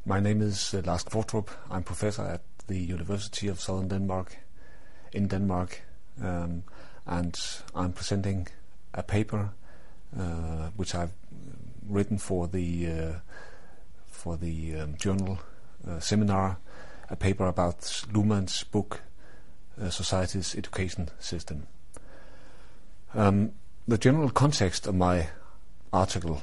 My name is Lars Kvartrup. I'm professor at the University of Southern Denmark in Denmark, and I'm presenting a paper which I've written for the journal seminar, a paper about Luhmann's book Society's Education System. The general context of my article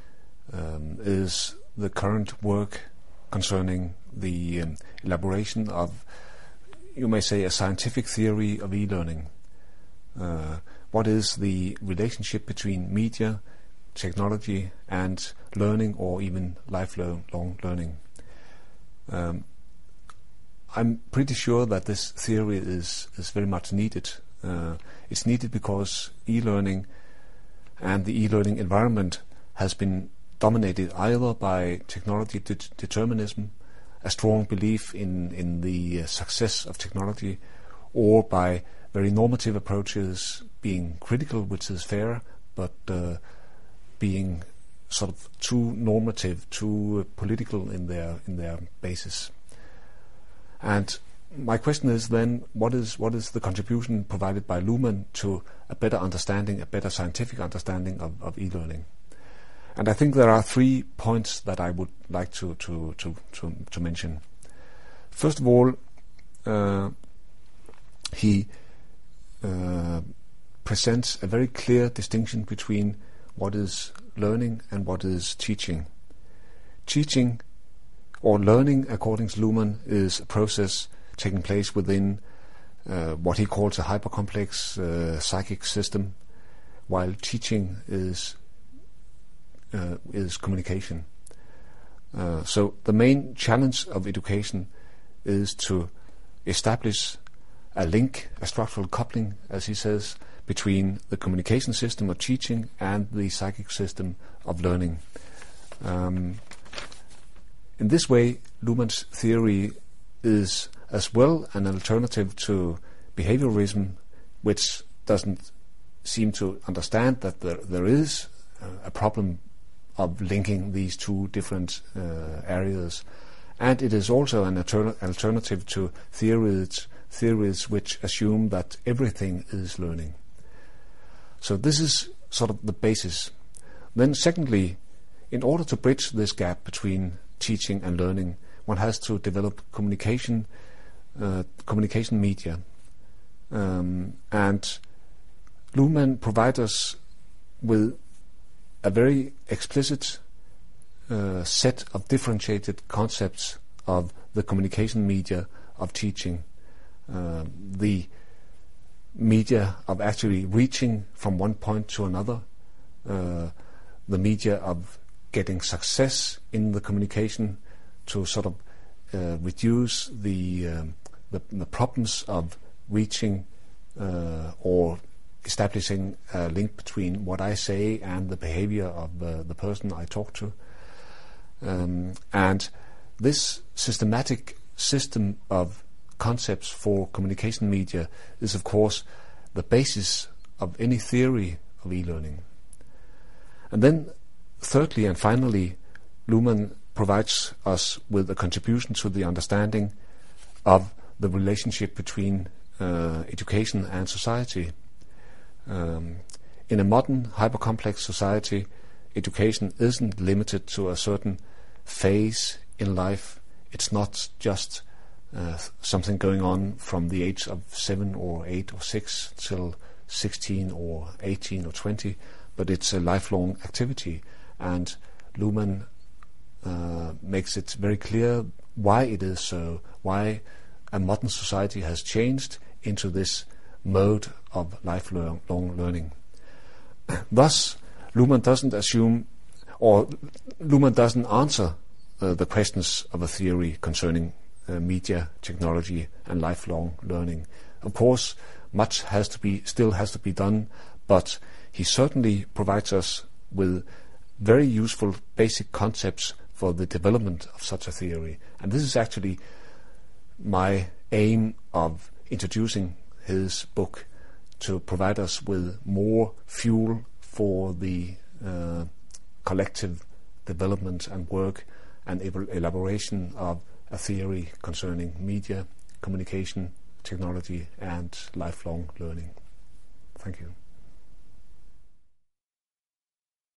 is the current work concerning the elaboration of, you may say, a scientific theory of e-learning. What is the relationship between media, technology, and learning, or even lifelong learning? I'm pretty sure that this theory is very much needed. It's needed because e-learning and the e-learning environment has been dominated either by technology determinism, a strong belief in the success of technology, or by very normative approaches, being critical, which is fair, but being sort of too normative, too political in their basis. And my question is then, what is the contribution provided by Luhmann to a better understanding, a better scientific understanding of e-learning? And I think there are 3 points that I would like to mention. First of all, he presents a very clear distinction between what is learning and what is teaching. Teaching or learning, according to Luhmann, is a process taking place within what he calls a hypercomplex psychic system, while teaching is communication. So the main challenge of education is to establish a link, a structural coupling, as he says, between the communication system of teaching and the psychic system of learning. In this way, Luhmann's theory is as well an alternative to behaviorism, which doesn't seem to understand that there is a problem of linking these two different areas, and it is also an alternative to theories which assume that everything is learning. So this is sort of the basis. Then secondly, in order to bridge this gap between teaching and learning, one has to develop communication media, and Luhmann provides us with a very explicit set of differentiated concepts of the communication media of teaching, the media of actually reaching from one point to another, the media of getting success in the communication to sort of reduce the problems of reaching or establishing a link between what I say and the behavior of the person I talk to. And this systematic system of concepts for communication media is, of course, the basis of any theory of e-learning. And then, thirdly and finally, Luhmann provides us with a contribution to the understanding of the relationship between education and society. In a modern hypercomplex society, education isn't limited to a certain phase in life. It's not just something going on from the age of 7 or 8 or 6 till 16 or 18 or 20, but it's a lifelong activity. And Luhmann makes it very clear why it is so, why a modern society has changed into this mode of lifelong learning. Thus, Luhmann doesn't assume, or Luhmann doesn't answer the questions of a theory concerning media, technology, and lifelong learning. Of course, much still has to be done, but he certainly provides us with very useful basic concepts for the development of such a theory. And this is actually my aim of introducing his book, to provide us with more fuel for the collective development and work an elaboration of a theory concerning media, communication, technology and lifelong learning. Thank you.